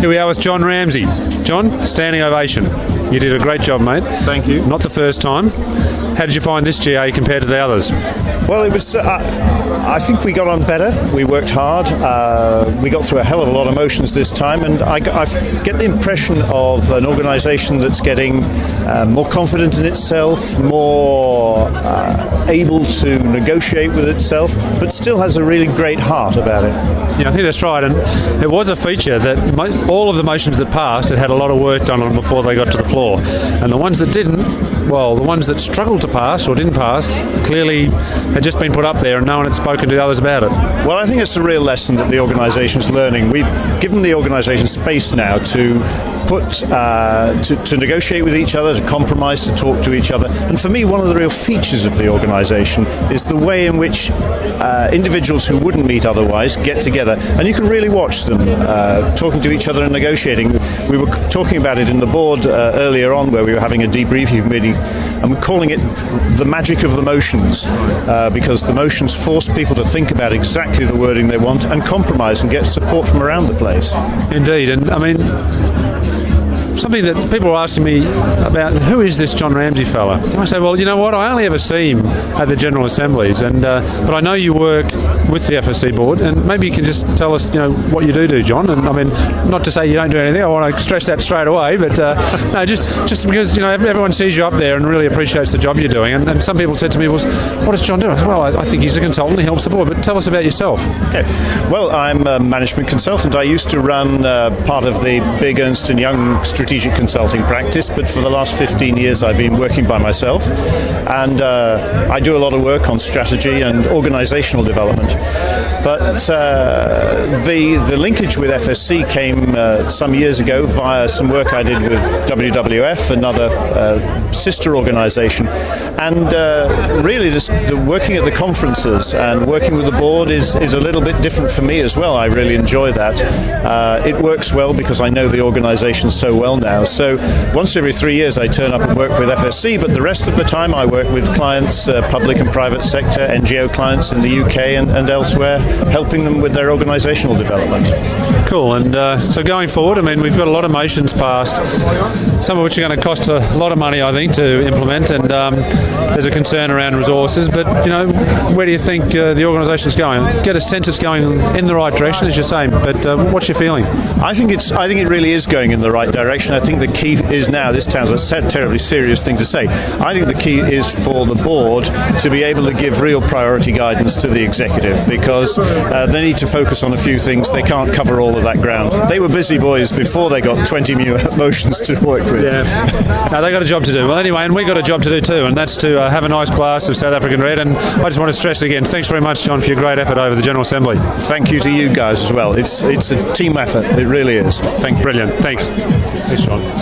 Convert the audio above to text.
Here we are with John Ramsey. John, standing ovation. You did a great job, mate. Thank you. Not the first time. How did you find this GA compared to the others? Well, it was. I think we got on better. We worked hard. We got through a hell of a lot of motions this time, and I get the impression of an organisation that's getting more confident in itself, more able to negotiate with itself, but still has a really great heart about it. Yeah, I think that's right. And it was a feature that all of the motions that passed, it had a lot of work done on them before they got to the floor, and the ones that didn't, well, the ones that struggled to pass or didn't pass clearly had just been put up there and no one had spoken to the others about it. Well, I think it's a real lesson that the organisation's learning. We've given the organisation space now to to negotiate with each other, to compromise, to talk to each other. And for me, one of the real features of the organisation is the way in which individuals who wouldn't meet otherwise get together. And you can really watch them talking to each other and negotiating. We were talking about it in the board earlier on, where we were having a debriefing meeting, and we're calling it the magic of the motions, because the motions force people to think about exactly the wording they want and compromise and get support from around the place. Indeed, and I mean, something that people are asking me about, who is this John Ramsey fella? I say, well, you know what, I only ever see him at the General Assemblies, and but I know you work with the FSC board, and maybe you can just tell us, what you do, John. And I mean, not to say you don't do anything, I want to stress that straight away, but no, just because, everyone sees you up there and really appreciates the job you're doing, and some people said to me, well, what does John do? I said, well, I think he's a consultant, he helps the board, but tell us about yourself. Okay. Well, I'm a management consultant. I used to run part of the big Ernst & Young strategic consulting practice, but for the last 15 years I've been working by myself, and I do a lot of work on strategy and organisational development. But the linkage with FSC came some years ago via some work I did with WWF, another sister organisation, and really the working at the conferences and working with the board is a little bit different for me as well. I really enjoy that. It works well because I know the organisation so well now. So once every 3 years I turn up and work with FSC, but the rest of the time I work with clients, public and private sector, NGO clients in the UK and elsewhere, helping them with their organisational development. Cool. And so going forward, I mean, we've got a lot of motions passed, some of which are going to cost a lot of money, I think, to implement, and there's a concern around resources, but where do you think the organisation's going? Get a sense it's going in the right direction, as you're saying, but what's your feeling? I think it really is going in the right direction. I think the key is now, this sounds a terribly serious thing to say, I think the key is for the board to be able to give real priority guidance to the executive, because they need to focus on a few things. They can't cover all of that ground. They were busy boys before they got 20 new motions to work with. Yeah, no, they got a job to do. Well, anyway, and we got a job to do too, and that's to have a nice glass of South African red. And I just want to stress again, thanks very much, John, for your great effort over the General Assembly. Thank you to you guys as well. It's a team effort. It really is. Thank you. Brilliant. Thanks. Thanks, John.